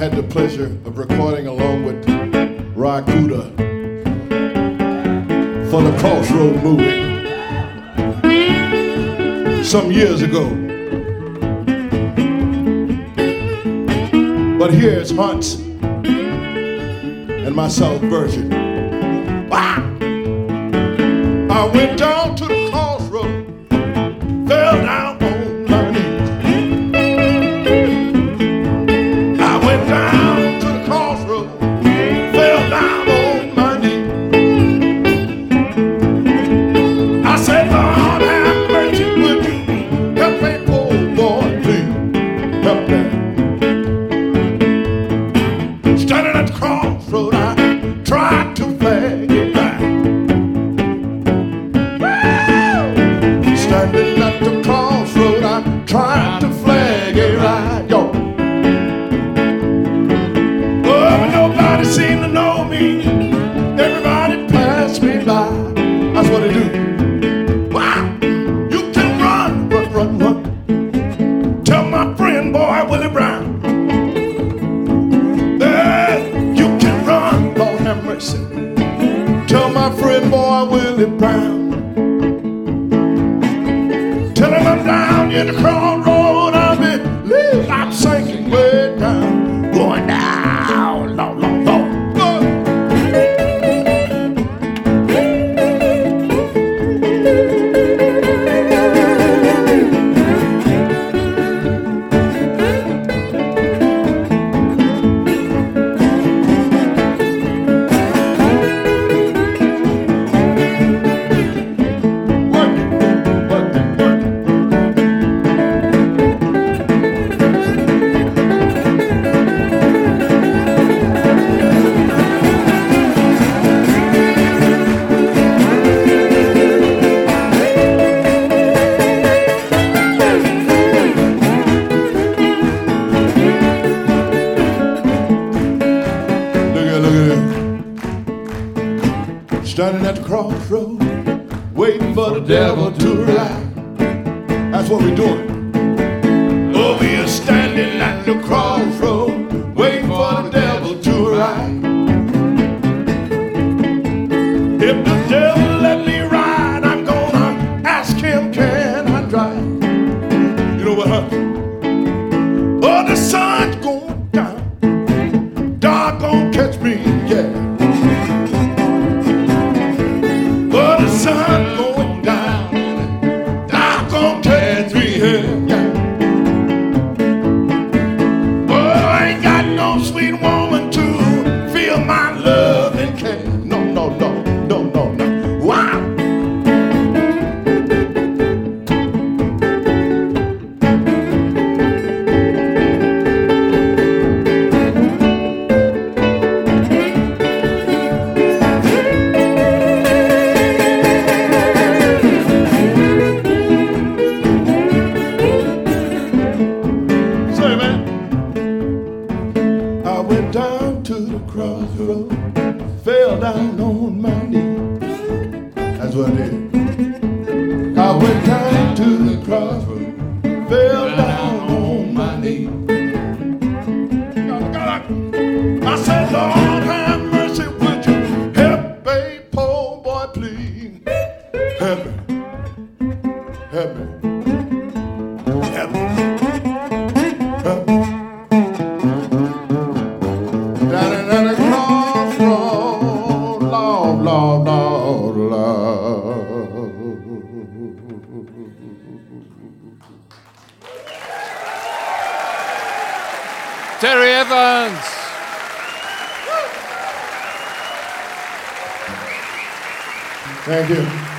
had the pleasure of recording along with Ry Cooder for the Crossroad movie some years ago. But here's Hunt's and my South version. Wow! I went down to the crossroad, fell down on my knees. I went down to the crossroad, fell down on my knees. I said, Lord, have mercy, would you help me, poor boy, please help me. Standing at the crossroad, I tried to flag it right. Standing at the crossroad, I tried to flag it right, yo. Oh, but nobody seemed to know me. Everybody passed me by. That's what they do. Wow! You can run, run, run, run. Tell my friend, boy, Willie Brown. You can run, Lord have mercy. Tell my friend, boy, Willie Brown. Tell him I'm down in the crossroad, I'm sinking way down, going down, Lord, Lord, Lord. Standing at the crossroad, waiting for the devil to arrive. That's what we're doing. Oh, we are standing at the crossroad, waiting for the devil to arrive. If the devil let me ride, I'm gonna ask him, can I drive? You know what happened? Oh, the sun's going down, dark gonna catch me, yeah. But the sun going down, I'm gonna catch me here. Yeah. Oh, I ain't got no sweet woman to feel my love and care. No, no, no, no, no, no. Wow. I went down to the crossroad, fell down on my knee. That's what I did. I went down to the crossroad, fell down on my knee. I said, Lord, have mercy, would you help a poor boy, please? Help me, help me, help me. Lord, Lord, Lord. Terry Evans. Thank you.